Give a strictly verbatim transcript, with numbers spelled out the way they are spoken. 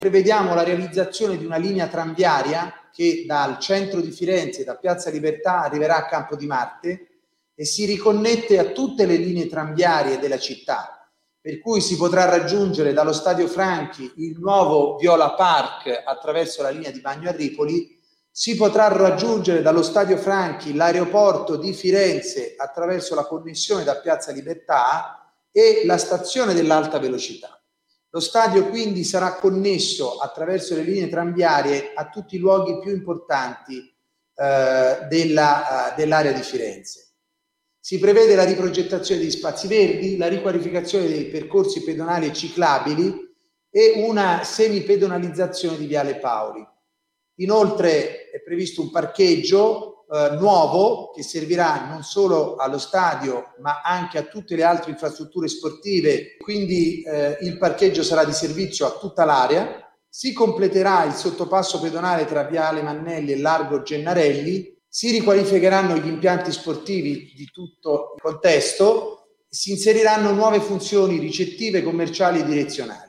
Prevediamo la realizzazione di una linea tranviaria che dal centro di Firenze, da Piazza Libertà, arriverà a Campo di Marte e si riconnette a tutte le linee tranviarie della città, per cui si potrà raggiungere dallo Stadio Franchi il nuovo Viola Park attraverso la linea di Bagno a Ripoli, si potrà raggiungere dallo Stadio Franchi l'aeroporto di Firenze attraverso la connessione da Piazza Libertà e la stazione dell'alta velocità. Lo stadio quindi sarà connesso attraverso le linee tranviarie a tutti i luoghi più importanti eh, della, uh, dell'area di Firenze. Si prevede la riprogettazione di spazi verdi, la riqualificazione dei percorsi pedonali e ciclabili e una semipedonalizzazione di Viale Paoli. Inoltre è previsto un parcheggio eh, nuovo che servirà non solo allo stadio ma anche a tutte le altre infrastrutture sportive, quindi eh, il parcheggio sarà di servizio a tutta l'area. Si completerà il sottopasso pedonale tra Viale Mannelli e Largo Gennarelli, si riqualificheranno gli impianti sportivi di tutto il contesto, si inseriranno nuove funzioni ricettive, commerciali e direzionali.